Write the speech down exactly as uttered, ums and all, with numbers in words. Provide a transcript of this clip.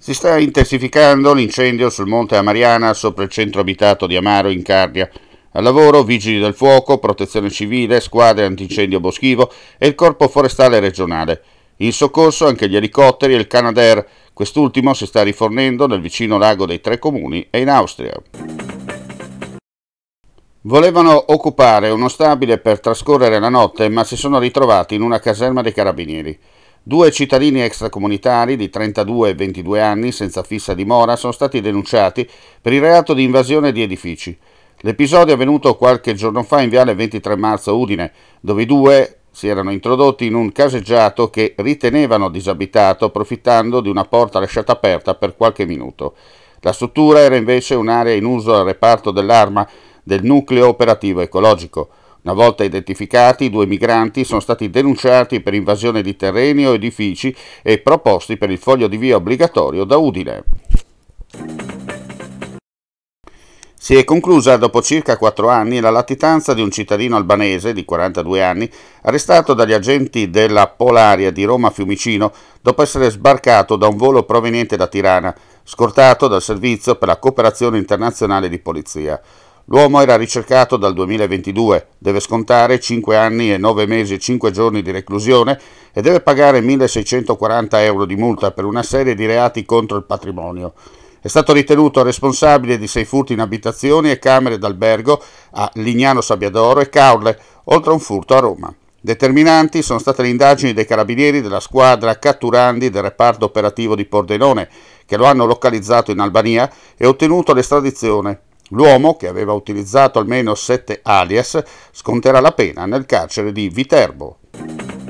Si sta intensificando l'incendio sul Monte Amariana sopra il centro abitato di Amaro in Carnia. Al lavoro vigili del fuoco, protezione civile, squadre antincendio boschivo e il corpo forestale regionale. In soccorso anche gli elicotteri e il Canadair. Quest'ultimo si sta rifornendo nel vicino lago dei Tre Comuni e in Austria. Volevano occupare uno stabile per trascorrere la notte, ma si sono ritrovati in una caserma dei carabinieri. Due cittadini extracomunitari di trentadue e ventidue anni senza fissa dimora sono stati denunciati per il reato di invasione di edifici. L'episodio è avvenuto qualche giorno fa in viale ventitré marzo Udine, dove i due si erano introdotti in un caseggiato che ritenevano disabitato approfittando di una porta lasciata aperta per qualche minuto. La struttura era invece un'area in uso al reparto dell'Arma del nucleo operativo ecologico. Una volta identificati, i due migranti sono stati denunciati per invasione di terreni o edifici e proposti per il foglio di via obbligatorio da Udine. Si è conclusa dopo circa quattro anni la latitanza di un cittadino albanese di quarantadue anni arrestato dagli agenti della Polaria di Roma Fiumicino dopo essere sbarcato da un volo proveniente da Tirana, scortato dal Servizio per la Cooperazione Internazionale di Polizia. L'uomo era ricercato dal duemilaventidue, deve scontare cinque anni e nove mesi e cinque giorni di reclusione e deve pagare milleseicentoquaranta euro di multa per una serie di reati contro il patrimonio. È stato ritenuto responsabile di sei furti in abitazioni e camere d'albergo a Lignano Sabbiadoro e Caorle, oltre a un furto a Roma. Determinanti sono state le indagini dei carabinieri della squadra catturandi del reparto operativo di Pordenone, che lo hanno localizzato in Albania e ottenuto l'estradizione. L'uomo, che aveva utilizzato almeno sette alias, sconterà la pena nel carcere di Viterbo.